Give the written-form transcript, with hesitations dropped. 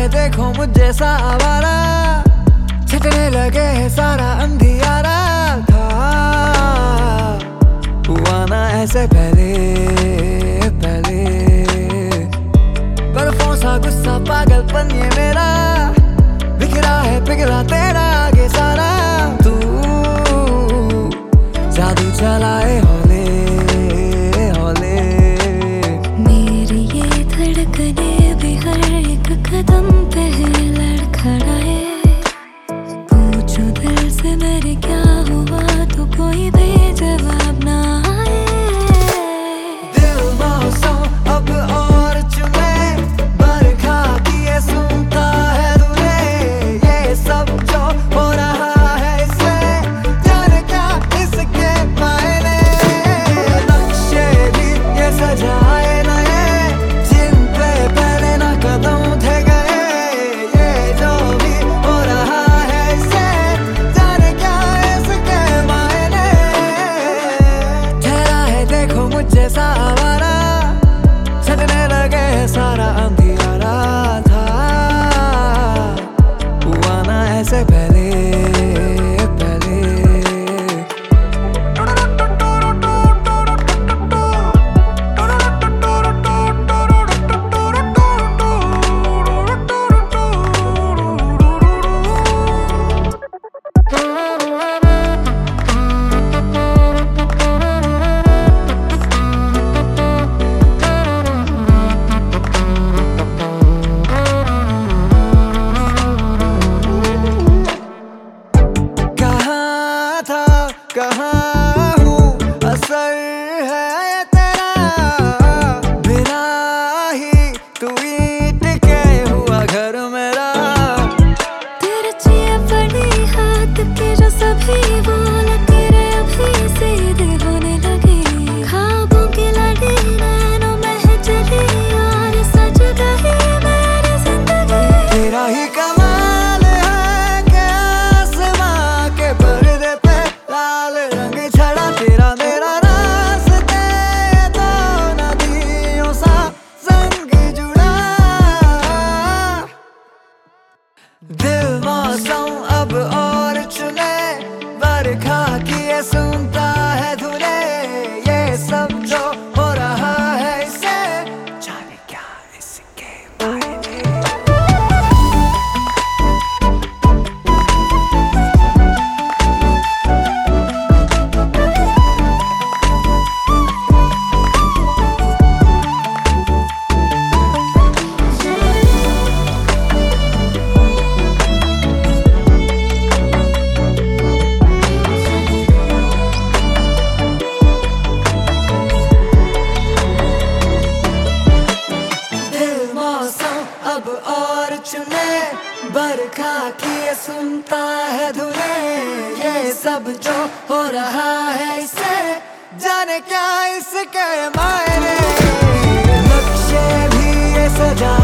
देखो मुझ जैसा आवारा, छटने लगे है सारा अंधियारा था। हुआ ना ऐसे पहले पहले, बर्फों सा गुस्सा पागलपन ये मेरा, बिखरा है पिघला तेरा आगे सारा। तू जादू चलाए हौले हौले, मेरी ये धड़कने भी हर एक कदम पे लड़खड़ाए। पूछो दिल से मेरे क्या हुआ तो कोई भी जवाब ना आए। दिल मौसम अब और चुने, बरखा की ये सुनता है तूने, ये सब जो हो रहा है इससे जाने क्या इसके मायने। नक्शे भी ये सजाए नए, जिन पे पहले ना कदम थे गए, ये जो भी हो रहा है इससे जाने क्या इसके मायने। ठहरा है देखो मुझ जैसा आवारा, छटने लगे सारा अंधियारा था। हुआ ना ऐसे पहले पहले। कहाँ था कहाँ हूँ, असर है ये तेरा, बिना ही तू ईंट के हुआ घर मेरा। तेरे चिया पड़ी हाथ के जो सभी बोल तेरे अभी सीधे होने लगे। ख्वाबों की लड़ी नैनों में चली और सज गई मेरी जिंदगी। तेरा ही कमाल है कि आसमां के पर्दे पे लाल रंग छड़ा, तेरा मेरा रास्ते तो नदियों सा संग जुड़ा। दिल मौसम अब और चुने, बरखा की ये सुनता है धुने, ये सब जो हो रहा है इससे जाने क्या इसके मायने। अब और चुने, बरखा की ये सुनता है धुने, ये सब जो हो रहा है इससे जाने क्या इसके मायने। नक्शे भी ये सजा